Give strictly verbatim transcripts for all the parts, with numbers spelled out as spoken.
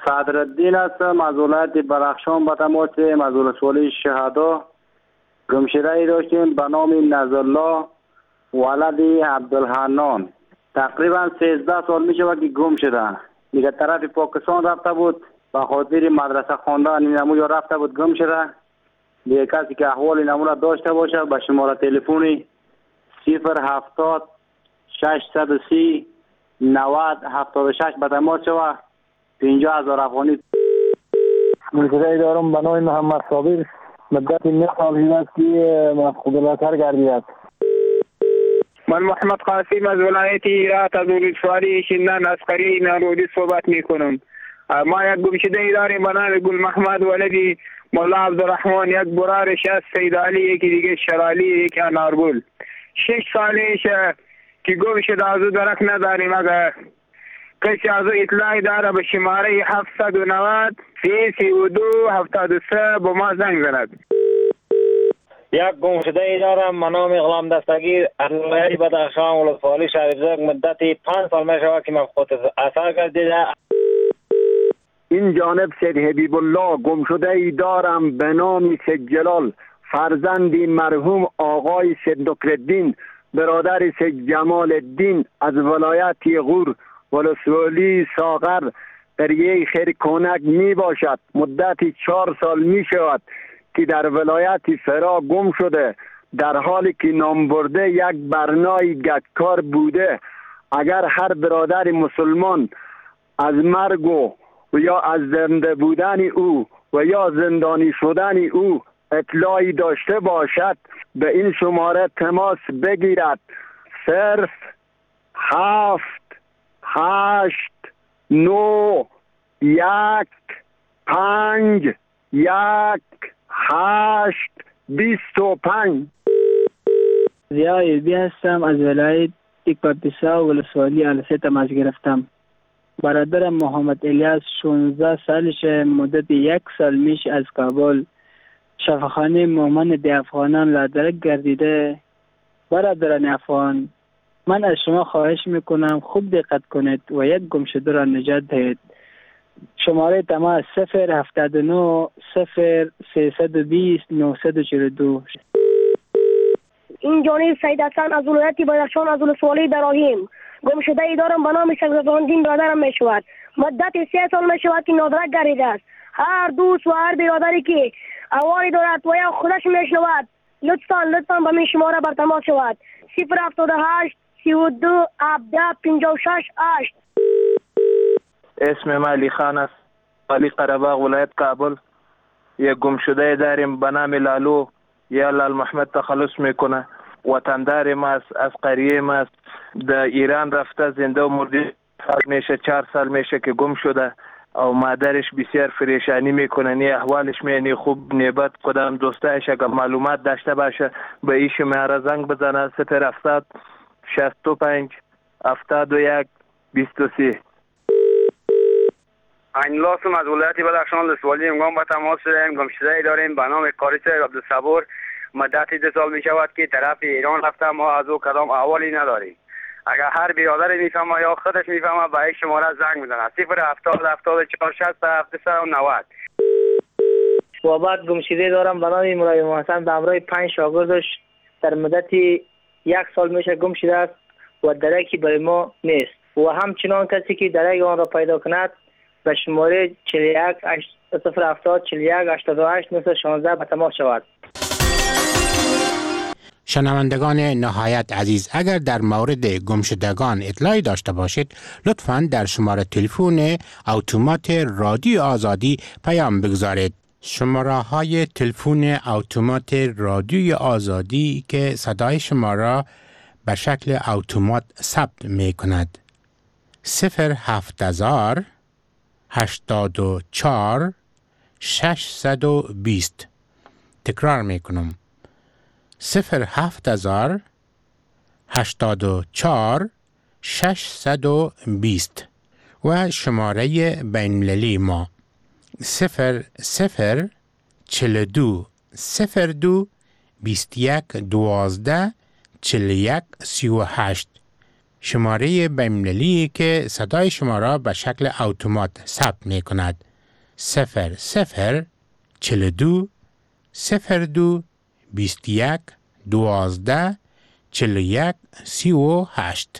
صدرالدین هستم از ولایت بدخشان به تماس از ولسوالی شهدا. گمشده ای داشتیم به نام نظرالله ولد عبدالحنان. تقریبا سیزده سال می شود که گم شده. دیگه طرف پاکستان رفته بود، به خاطر مدرسه خواندن نمو یا رفته بود گم شده. دیگه کسی که احوال نمو را داشته باشه به شماره تلفنی صفر هفتاد ششصد و سی نود هفتاد و شش به تماس شود. پنجاه هزار افغانی. گمشده ای دارم به نام محمد صابر. مدت نه سال است که مفقود البصر گردیده است. من محمد قاسم از ولایت هرات از ولسوالی شندان عسکری نارودی صحبت می کنم. ما یک گمشده ای داریم به نام گل محمد ولدی مولا عبدالرحمن، یک برارش از سید علی، یکی دیگه شرالی، یکی انارگل. شش سالش که گم شده، از او درک نداریم. اگر کسی از او اطلاعی داره به شماره هفتصد و نود سی سی و دو هفتاد و سه با ما زنگ زند. یک گمشده ای دارم به نام غلام دستگیر از ولایت بدخشان ولسوالی شهرزاد. مدت پنج سال می شود که مفقود اثر گردیده. این جانب سید حبیب الله گمشده ای دارم به نام سید جلال فرزندی مرحوم آقای سید نکرالدین برادر سید جمال الدین از ولایت غور ولسوالی ساغر قریه خیر کونک می باشد. مدت چهار سال می شود که در ولایت فرا گم شده، در حالی که نام برده یک برنای گچکار بوده. اگر هر برادر مسلمان از مرگ و یا از زنده بودن او و یا زندانی شدن او اطلاعی داشته باشد به این شماره تماس بگیرد. صرف هفت هشت نو یک پنج یک هشت بیست و پنج. زیا ایلبی هستم از ولایت کاپیسا و ولسوالی السه تماس گرفتم. برادرم محمد الیاس شانزده سالشه، مدت یک سال میش از کابل شفاخانه مومن دی افغانان لادرک گردیده. برادران افغان، من از شما خواهش میکنم خوب دقت کنید و یک گمشده را نجات دهید. شماره تماس صفر هفتاد و نه صفر سیصد و بیست نهصد و چهل و دو. این جانب سید حسن از ولایت بدخشان از ولسوالی دراهیم. گمشده ای دارم به نام شکرالدین برادرم می شود. مدت سه سال می شود که نادرک گردیده است. هر دوست و هر برادری که احوالی دارد و یا خودش می شنود لطفا لطفا به من شماره بر تماس شود. صفر هفتاد و هشت سی و دو هفده پنجاه و شش هشت. اسم من علی خان است، علی قره‌باغ ولایت کابل. یک گمشده داریم به نام لالو یا لال محمد تخلص میکنه. وطندار ما است، از قریه ما است. در ایران رفته، زنده و مرده سال میشه، چهار سال میشه که گم شده او مادرش بسیار پریشانی میکنه. نی احوالش می خوب نیبت کدام دوستایش اگر معلومات داشته باشه به ایش میاره زنگ بزنه. صفر هفتاد شصت و پنج هفتاد و یک بیست و سه. این لاسم از ولایت بدخشان ولسوالی امگان به تماس شدیم. گمشده ای داریم به نام کاریس عبدالصبور. مدت دو سال می شود که طرف ایران رفته، ما از او کدام احوالی نداریم. اگر هر برادر میفهمه یا خودش میفهمه به این شماره زنگ میزنه. صفر هفتاد هفتاد و چهار شصت هفتصد و نود. و بعد گمشده دارم به نام مولای محسن به همراه پنج شاگردش در مدت یک سال میشه گم شده است و درکی برای ما نیست. و همچنان کسی که درک آن را پیدا کند به شماره چهل و یک صفر هفتاد چهل و یک هشتاد و هشت نهصد و شانزده به تماس شود. شنوندگان نهایت عزیز، اگر در مورد گمشدگان اطلاعی داشته باشید لطفاً در شماره تلفن اتومات رادیو آزادی پیام بگذارید. شماره های تلفن اتومات رادیو آزادی که صدای شما را به شکل اتومات ثبت می کند: صفر هفت هزار هشتاد و چهار ششصد و بیست. تکرار می کنم: صفر هفت هزار هشتاد و چهار ششصد و بیست. و شماره بین‌المللی ما صفر صفر چهل و دو صفر دو بیست و یک دوازده چهل و یک سی و هشت. شماره بین‌المللی که صدای شما را به شکل اتومات ثبت می کند. صفر صفر چهل و دو صفر دو بیست و یک دوازده چهل و یک سی و هشت.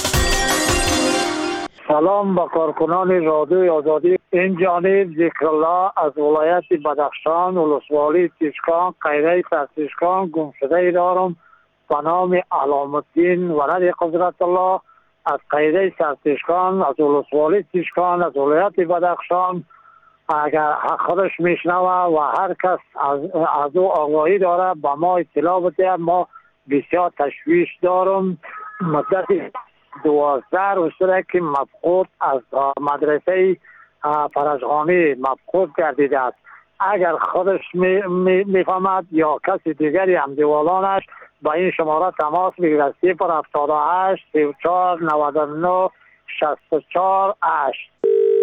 سلام با کارکنان رادیوی آزادی. این جانب ذکرالله از ولایت بدخشان، ولسوالی تیشکان، قیره سرتیشکان گمشده ای دارم به نام علامالدین ولد قدرت الله از قیره سرتیشکان، از ولسوالی تیشکان، از ولایت بدخشان. اگر خودش میشنوه و هر کس از, از او آگاهی داره با ما اطلاع بده. ما بسیار تشویش دارم. مدت دوازده روز شده که مفقود از مدرسه فرجخانی مفقود گردیده است. اگر خودش میفهمد می یا کسی دیگری هم دیوالانش با این شماره تماس بگیرد. صفر هفتاد و هشت سی و چهار نود و نه شصت و چهار هشت.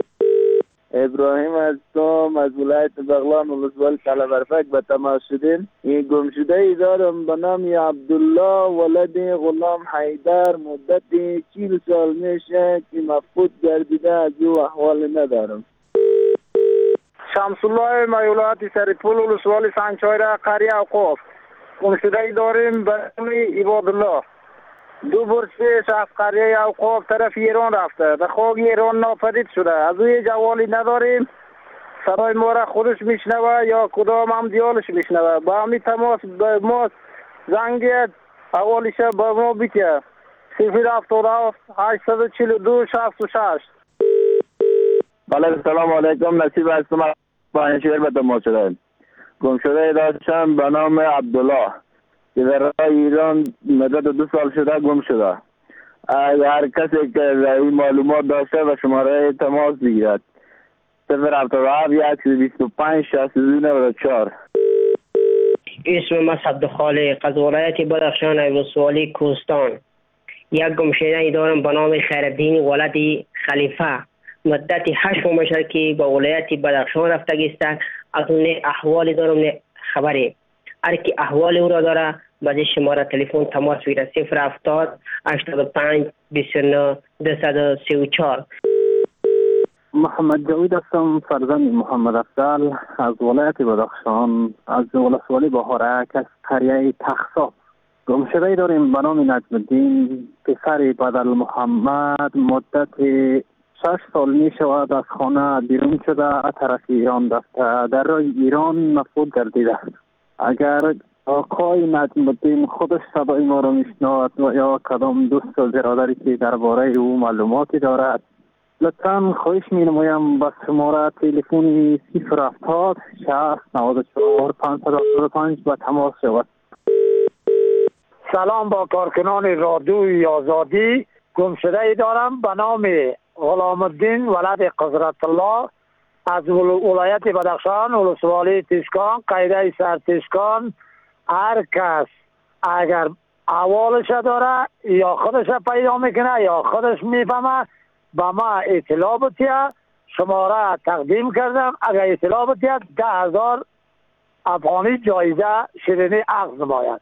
ابراهیم هستم از ولایت بغلان ولسوالی تلبرفک به تماس شدیم. این گمشده ای دارم به نام عبدالله ولد غلام حیدر. مدت چهل سال میشه که مفقود گردیده، از او احوال ندارم. شمس الله ولایت سریپول ولسوالی سنگچایره قریه اوقاف. گمشده ای داریم به نام عبادالله. دو برس پیش از قریه اوقاف طرف ایران رفته، در خاک ایران ناپدید شده. از اوی جوالی نداریم. صدای ما را خودش میشنوه یا کدام هم دیالش میشنوه. با همی تماس به ما زنگیت اولش با ما بیتیه. صفر هفتاد و هفت هشتصد و چهل و دو شصت و شش. بله سلام علیکم. نصیب هستم با شهر به تماس شده. گمشده داشتم به نام عبدالله که در راه ایران مدت دو سال شده گم شده. هر کسی که این معلومات داشته و شماره تماس بگیرد. صفر هفتاد و هفت یک بیست و پنج شصت و دو نود و چهار. اسم من عبدالخالق از ولایت بدخشان ولسوالی کوهستان. یک گمشده ای دارم به نام خیرالدین ولد خلیفه. مدت هشت ماه شده که با ولایت بدخشان رفته است. از اون احوال دارم خبری. هر کی احوال او را داره باید شماره تلفن تماس بگیرد. صفر هفتاد هشتاد و پنج بیست و نه دویست و سی و چهار. محمد جاوید هستم، فرزند محمد افضل از ولایت بدخشان، از ولسوالی بهارک، از قریه تخصا. گمشده داریم به نام نجم الدین پسر بدل محمد. مدت شش سال می شود از خانه بیرون شده، از طرف ایران رفته، در راه ایران مفقود گردیده. اگر آقای نجم الدین خودش صدای ما را میشنود و یا کدام دوست و برادری که درباره او معلوماتی دارد، لطفاً خواهش می نمایم با شماره تلفن صفر هفتاد شصت نود و چهار پانصد و هفتاد و پنج با تماس شود. سلام با کارکنان رادیوی آزادی. گمشده ای دارم به نام غلام الدین ولد قدرت الله از ولایت بدخشان، ولسوالی تیشکان، قیره سرتیشکان. هر کس اگر احوالش داره یا خودش پیدا میکنه یا خودش میفهمه با ما اطلاع بتیه. شماره تقدیم کردم. اگر اطلاع بتیه ده هزار افغانی جایزه شیرینی عقد نماید.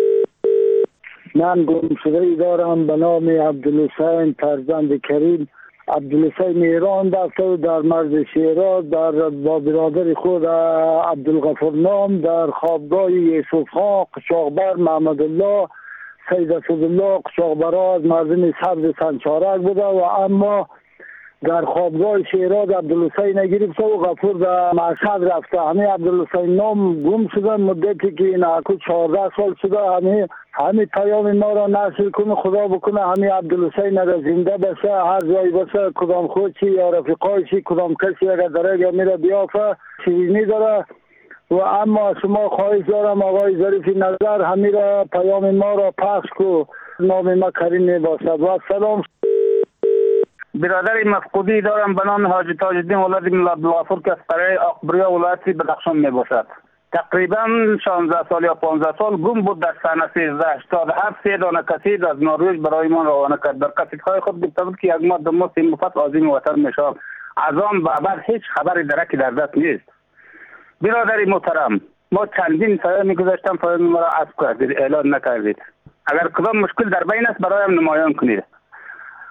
من گمشده ای دارم به نام عبدالحسین فرزند کریم. عبدالحسین ایران رفته در مرز شیراز در با برادر خود عبدالغفور نام در خوابگاه یوسف خان قشاقبر محمد الله سید اسدالله قشاقبرا از مردم سبز سنچارک بوده و اما در خوابگاه شیراز عبدالحسین گرفته و غفور به مشهد رفته. همین عبدالحسین نام گم شده. مدتی که این اکو چهارده سال شده. همین همین پیام ما را نشر کنه، خدا بکنه همین عبدالحسین را زنده بشه، هر جایی باشه، کدام خودشی یا رفیقایشی کدام کسی اگر داره یا میره بیافه شیرینی داره. و اما شما خواهش دارم آقای ظریفی نظر همین را پیام ما را پخش کو. نام ما کریم می باشد. و سلام. برادر مفقودی دارم به نام حاجی تاج‌الدین ولد عبدالغفور که از قریه آقبریا ولایت بدخشان می باشد. تقریبا شانزده سال یا پانزده سال گم بود در سنه سیزده هشتاد و هفت. سه دانه کسید از نروژ برای ما روانه کرد. در کسیدهای خود گفته بود که یک ماه دو ماه سیم مفت عظیم وطن میشم. از آن به بعد هیچ خبری درکی در دست نیست. برادری محترم، ما چندین سایه میگذاشتم پایان ما را عفو کردید، اعلان نکردید. اگر کدام مشکل در بین است برایم نمایان کنید.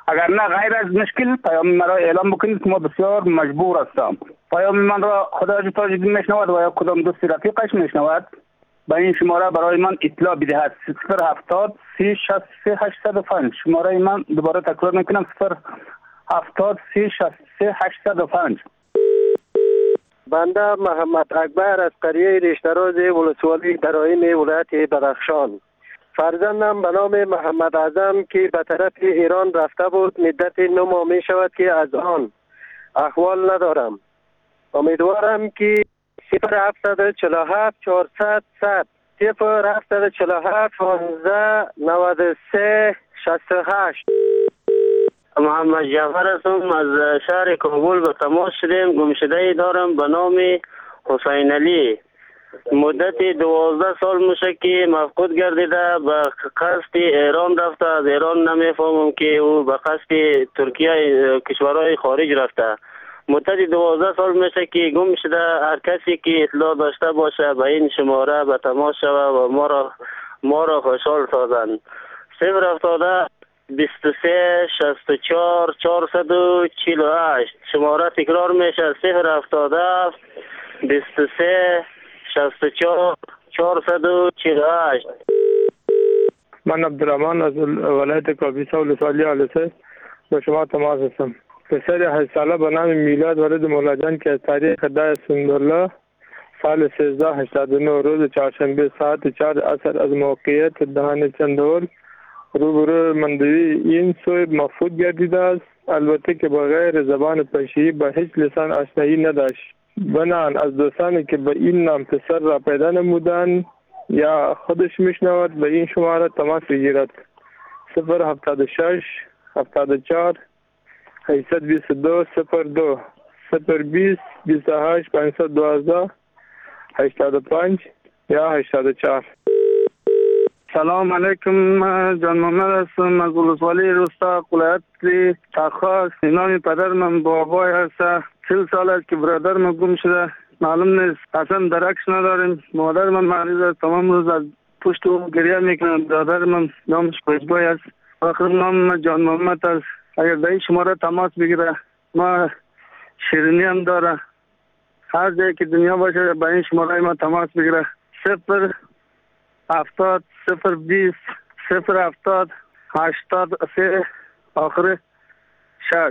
اگر نه غیر از مشکل پیام مرا اعلام بکنید که ما بسیار مجبور هستم. پیام من را خدای تاجدین میشنود و یا کدام دوست رفیقش میشنود به این شماره برای من اطلاع بدهد. صفر هفتاد سی شصت سه هشتصد و پنج. شماره من دوباره تکرار میکنم صفر هفتاد سی شصت سه هشتصد و پنج. بنده محمد اکبر از قریه ریشتراز ولسوالی درایم ولایت بدخشان. فرزندم به نام محمد اعظم که به طرف ایران رفته بود مدت نه ماه می شود که از آن احوال ندارم. امیدوارم که صفر هفتصد چهل و هفت چهارصد صد صفر هفتصد چهل و هفت پانزده نود و سه شصت و هشت. محمد جعفر هستم از شهر کابل به تماس شدیم. گمشده دارم به نام حسین علی. مدت دوازده سال میشه که مفقود گردیده. به قصد ایران رفته. از ایران نمیفهمم که او به قصد ترکیه کشورهای خارج رفته. مدت دوازده سال میشه که گم شده. هر کسی که اطلاع داشته باشه به این شماره به تماس شود و ما را ما را خوشحال سازند. صفر هفتاد بیست و سه شصت و چهار چهارصد و چهل و هشت. شماره تکرار میشه صفر هفتاد بیست و سه شصت و چهار چهارصد و چهل و هشت. من عبدالرحمن از ولایت کاپیسا ولسوالی آلسه با شما تماس هستم. پسر هشت ساله به نام میلاد ولد مولا جان که از تاریخ ده سندرلا سال سیزده هشتاد و نه روز چهارشنبه ساعت چهار عصر از موقعیت دهان چندول روبرو مندوی این سوی مفقود گردیده است. البته که بغیر زبان پشه‌ای به هیچ لسان آشنایی نداشت. بنان از دوستانی که به این نام پسر را پیدا نمودند یا خودش میشنود به این شماره تماس بگیرد. صفر هفتاد و شش هفتاد و چهار هشتصد و بیست و دو صفر دو صفر بیست بیست و هشت پانصد و دوازده هشتاد و پنج یا هشتاد و چهار. سلام علیکم. جان محمد هستم از ولسوالی روستا ولایت تخاس. نام پدر من بابای هست. چهل سال است که برادر من گم شده. معلوم نیست. اصلا درکش نداریم. مادر من مریض است. تمام روز از پشت او گریه میکنه. برادر من نامش پشبای است. آخر نام جان محمد است. اگر در این شماره تماس بگیره ما شیرینی هم داره. هر جایی که دنیا باشه با این شماره ما تماس بگیره. صفر هفتاد صفر بیست صفر هفتاد هشتاد سه آخر شش.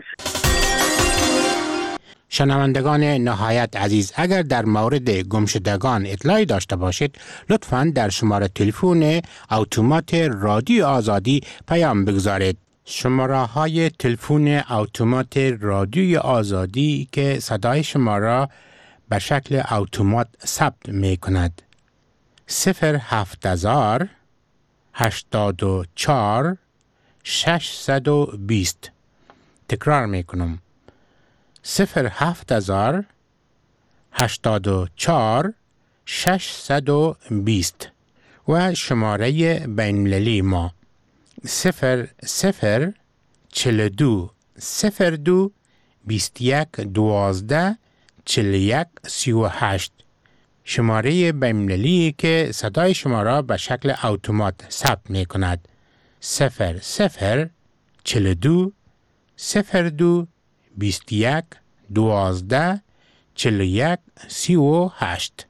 شنوندگان نهایت عزیز، اگر در مورد گمشدگان اطلاعی داشته باشید لطفاً در شماره تلفن اتومات رادیو آزادی پیام بگذارید. شماره های تلفن اتومات رادیو آزادی که صدای شما را به شکل اتومات ثبت می کند: صفر هفت هزار هشتاد و چهار ششصد و بیست. تکرار می کنم: صفر هفت هزار هشتاد و چهار ششصد و بیست. و شماره بین‌المللی ما صفر صفر چهل و دو صفر دو بیست و یک دوازده چهل و یک سی و هشت. شماره بین‌المللی که صدای شما را به شکل اتومات ثبت می کند: صفر صفر چهل و دو صفر دو بیست و یک دوازده چهل و یک سی و هشت.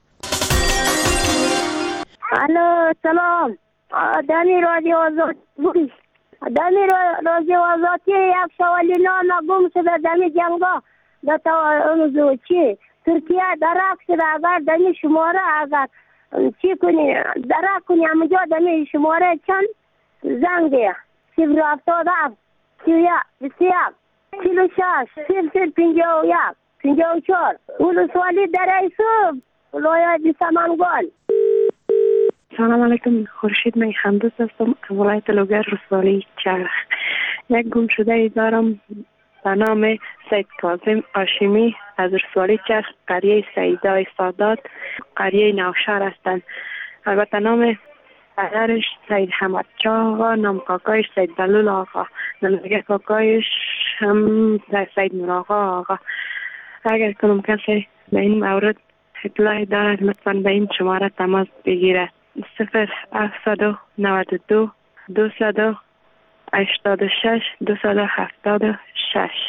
الو سلام. دمی رادیو آزاد بودی. دمی رادیو آزادی یک سوالی نام گم شده دمی جنگا دتا اونو چی ترکیه درک شده. اگر دمی شماره اگر چی کنی درک کنی همونجا دمی شماره چند زنگه صفر هفتاد هفت سی و یک بیست و یک چهل و شش صفر پنجاه و یک پنجاه و چهار. ولسوالی در ایسوب ولایت سمنگان. سلام علیکم. خورشید می خندوس هستم از ولایت لوگر رسوالی چرخ. یک گم شده ای دارم به نام سید کاظم هاشمی از رسوالی چرخ قریه سیدای سادات قریه نوشهر هستند. البته نام پدرش سید حمد چاه آقا، نام کاکایش سید دلول آقا، نام دیگه کاکایش هم سید نور آقا آقا. اگر کنم کسی به این مورد اطلاعی دارد لطفاً به این شماره تماس بگیرد: صفر هفتصد و نود و دو دویست و هشتاد و شش دویست و هفتاد و شش.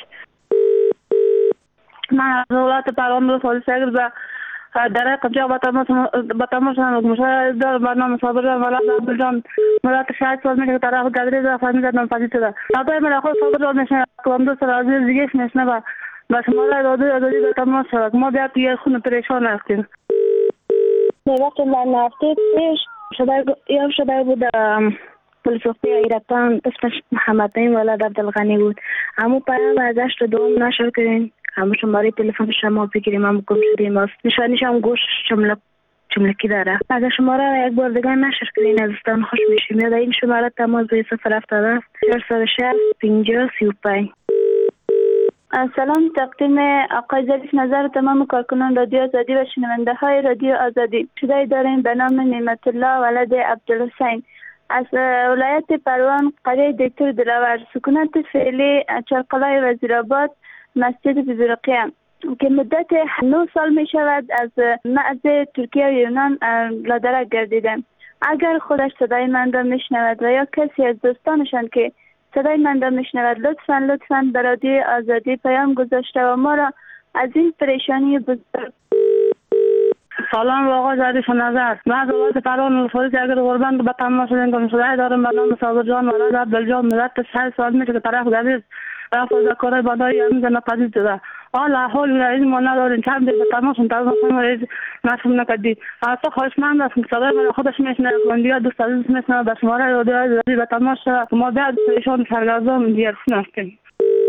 من از ولایت پروان ولسوالی ساگر به در قبجه با تماس مشاهده دار برنامه صابر جان ولایت عبدالجان مدت شش سال میشه که طرف گدری را فهمیدن ناپذیر شده. ناتای من خود صابر جان میشه کلام دوست را از دیگه میشنه و با شماره رادیو آزادی به تماس شد. ما بیا توی خون پریشان هستیم. وقتی من هفته پیش شده یا شده بود پلیسوختی ایران اسمش محمد نعیم ولد عبدالغنی بود. همون پیام ازش رو دوم نشر کردین. همون شماره تلفن شما بگیریم هم گم شدیم است. نشانیش هم گوش چملک چملکی داره. اگر شماره را یک بار دیگه نشر کردین ازتان خوش میشیم. یا این شماره تماس به صفر هفتاد و هفت چهارصد و شصت پنجاه سی و پنج. سلام، تقدیم آقای ظریف نظر تمام کارکنان رادیو آزادی و شنونده های رادیو آزادی. شده داریم به نام نعمت الله ولد عبدالحسین از ولایت پروان قریه دکتر دلاور. سکونت فعلی چرقلای وزیرآباد مسجد بزرقیه که مدت نه سال می شود از مرز ترکیه و یونان لادرک گردیده. اگر خودش صدای من را می شنود و یا کسی از دوستانشان که صدای من را می شنود لطفاً لطفاً به رادیو آزادی پیام گذاشته و ما را از این پریشانی بزرگ. سلام آقای ظریف نظر. من از ولایت پروان ولسوالی ساگر قربان به تماس گم شده دارم به نام صابر جان ولد عبدالجان مدت شش سال میشه که طرف گدری را فضاکارای بادایی هم ناپذیر شده. حالا حال این ما نداریم چند دیگه به تماس تماس نشون نکردی. اصلا خواهشمند هستم که صدای من خودش میشنه بندیا دوست عزیز میشنه به شماره رادیو آزادی به تماس شد. ما بعد پریشان سرگردان دیگرشون هستیم.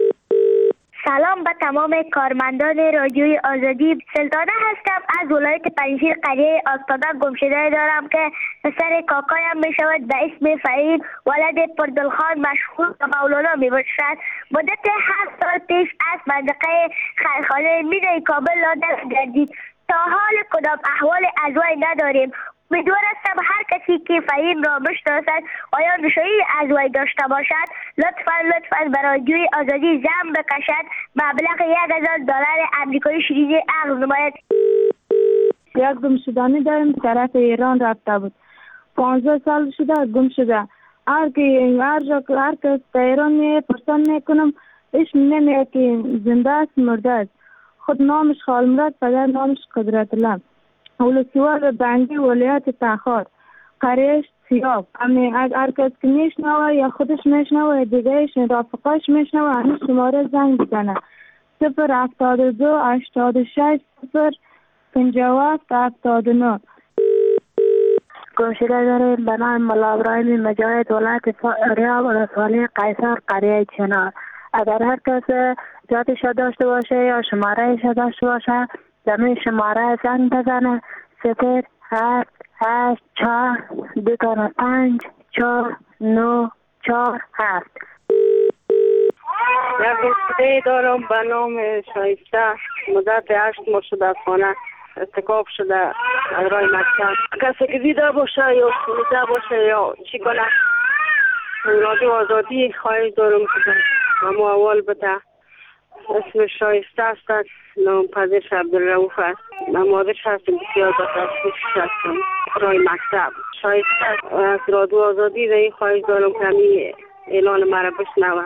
سلام به تمام کارمندان رادیوی آزادی. سلطانه هستم از ولایت پنجشیر قریه آستاده. گمشده دارم که پسر کاکایم می شود به اسم فهیم ولد پردلخان مشهور به مولانا می باشد. مدت هفت سال پیش از منطقه خیرخانه مینه کابل لادرک گردید. تا حال کدام احوال از وی نداریم. امیدوار هستم هر کسی که فهیم را بشناسد و یا نشانی از وی داشته باشد لطفاً لطفاً به رادیوی آزادی زنگ بکشد. مبلغ یک هزار دلار امریکایی شیرینی عقد نماید. یک گمشدانی داریم طرف ایران رفته بود. پانزده سال شده گم شده. هر که هر جا هر کس به ایران می پرسان میکنم ایش نمیگه که زنده است مرده است. خود نامش خالمراد، پدر نامش قدرت الله. ولسوال بنگی ولایت تخار قریش سیاب. امی هر کس که میشنوه یا خودش میشنوه دیگهش رافقاش میشنوه همین شماره زنگ بزنه. صفر هفتاد و دو هشتاد و شش صفر پنجاه و هفت هفتاد و نه. گمشده داریم به نام ملا ابراهیم مجاهد ولایت ریاب ولسوالی قیصر قریه چنار. اگر هر کس جاتش داشته باشه یا شمارهش داشته باشه زمین شماره زنگ بزنه. صفر هفت هشت چهار دو تا پنج چهار نو چهار هفت. یک گمشده دارم به نام شایسته مدت هشت ماه شده از خانه ارتکاب شده از راه مکتب. کسی که دیده باشه یا شنیده باشه یا چی کنه رادیو آزادی خواهش دارم که ما اول بده. اسم شایسته است از نام پدرش عبدالرؤوف است. من مادرش هستم بسیار بسیارش هستم رای مکتب. شایسته از رادیو آزادی در این خواهش دارم که همین اعلان مرا بشنوه.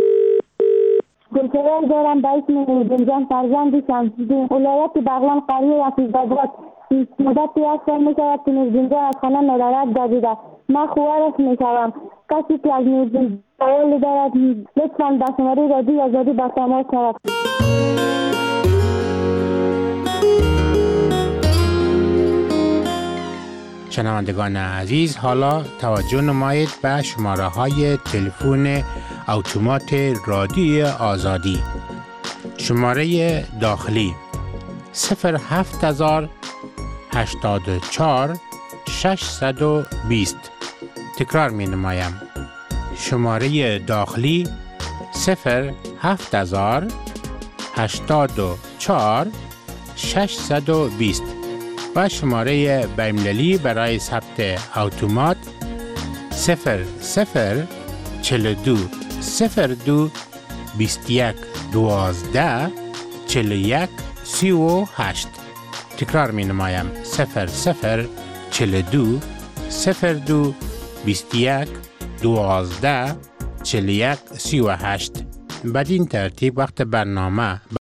گمشده دارم به اسم نورجان فرزند شمس‌الدین ولایت بغلان قریه عزیزآباد. مدتی یک سال میشود که نورجان از خانه ندارد گردیده. من خواهرش میشوم. کسی که از نورجان سوالی دارد لطفاً به شماره رادیو آزادی به تماس شود. شنوندگان عزیز، حالا توجه نمایید به شماره های تلفن اتومات رادیو آزادی. شماره داخلی صفر هفت هزار هشتاد و چهار ششصد و بیست. تکرار می نمایم. شماره داخلی صفر هفت هزار هشتاد و چهار ششصد و بیست و شماره بین‌المللی برای ثبت اتومات صفر صفر چهل و دو صفر دو بیست و یک دوازده چهل و یک سی و هشت. تکرار می نمایم. صفر صفر چهل و دو صفر دو بیست و یک دوازده چهل و یک سی و هشت. بدین ترتیب وقت برنامه